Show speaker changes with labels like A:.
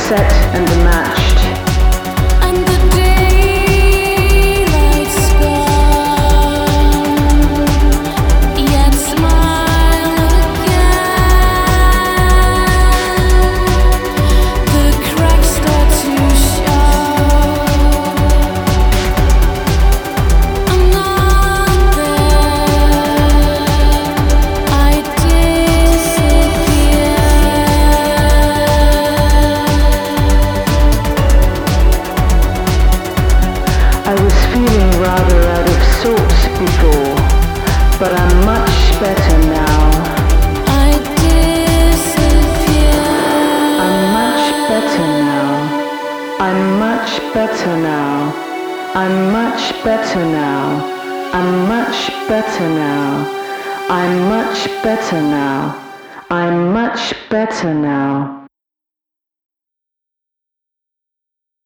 A: set and matched.
B: And the daylight's gone, yet smile again. The cracks start to show. I'm not there, I disappear.
A: I was feeling rather out of sorts before, but I'm much better now.
B: I disappear.
A: I'm much better now. I'm much better now. I'm much better now. I'm much better now. I'm much better now. I'm much better now.